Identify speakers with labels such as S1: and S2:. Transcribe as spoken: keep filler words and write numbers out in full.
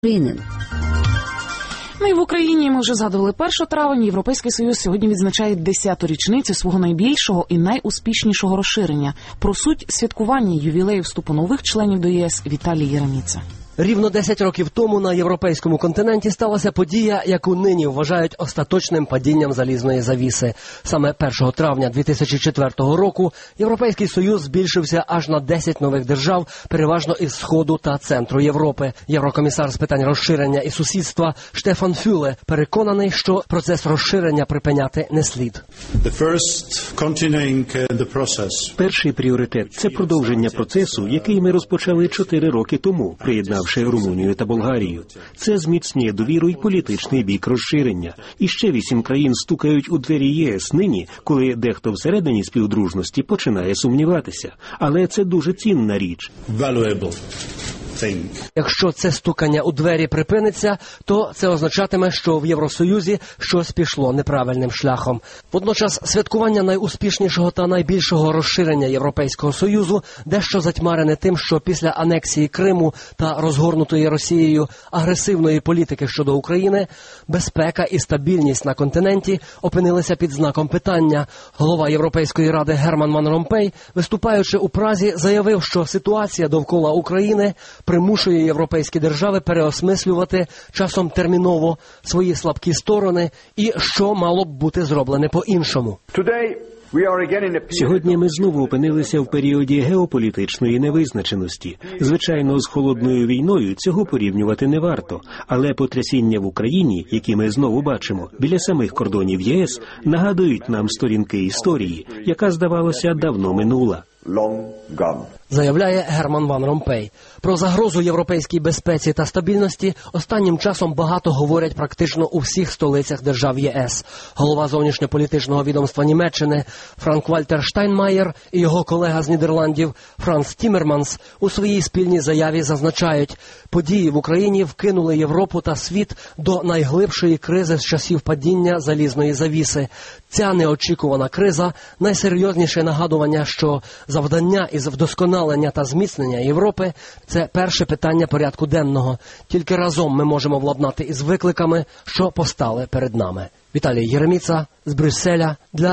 S1: Ну і в Україні ми вже згадували першого травня. Європейський Союз сьогодні відзначає десяту річницю свого найбільшого і найуспішнішого розширення. Про суть святкування ювілею вступу нових членів до ЄС Віталій Єреміца.
S2: Рівно десять років тому на європейському континенті сталася подія, яку нині вважають остаточним падінням залізної завіси. Саме першого травня дві тисячі четвертого року Європейський Союз збільшився аж на десять нових держав, переважно із Сходу та центру Європи. Єврокомісар з питань розширення і сусідства Штефан Фюле переконаний, що процес розширення припиняти не слід.
S3: Перший пріоритет – це продовження процесу, який ми розпочали чотири роки тому, приєднавши Румунію та Болгарію. Це зміцнює довіру і політичний бік розширення. І ще вісім країн стукають у двері ЄС нині, коли дехто всередині співдружності починає сумніватися. Але це дуже цінна річ.
S2: Якщо це стукання у двері припиниться, то це означатиме, що в Євросоюзі щось пішло неправильним шляхом. Водночас святкування найуспішнішого та найбільшого розширення Європейського Союзу дещо затьмарене тим, що після анексії Криму та розгорнутої Росією агресивної політики щодо України, безпека і стабільність на континенті опинилися під знаком питання. Голова Європейської ради Герман Ван Ромпей, виступаючи у Празі, заявив, що ситуація довкола України примушує європейські держави переосмислювати часом терміново свої слабкі сторони і що мало б бути зроблене по-іншому.
S3: Сьогодні ми знову опинилися в періоді геополітичної невизначеності. Звичайно, з холодною війною цього порівнювати не варто, але потрясіння в Україні, які ми знову бачимо, біля самих кордонів ЄС, нагадують нам сторінки історії, яка, здавалося, давно минула.
S2: Заявляє Герман Ван Ромпей. Про загрозу європейській безпеці та стабільності останнім часом багато говорять практично у всіх столицях держав ЄС. Голова зовнішньополітичного відомства Німеччини Франк-Вальтер Штайнмаєр і його колега з Нідерландів Франц Тіммерманс у своїй спільній заяві зазначають, події в Україні вкинули Європу та світ до найглибшої кризи з часів падіння залізної завіси. Ця неочікувана криза – найсерйозніше нагадування, що завдання із вдосконалення та зміцнення Європи – це перше питання порядку денного. Тільки разом ми можемо владнати із викликами, що постали перед нами. Віталій Єреміца з Брюсселя для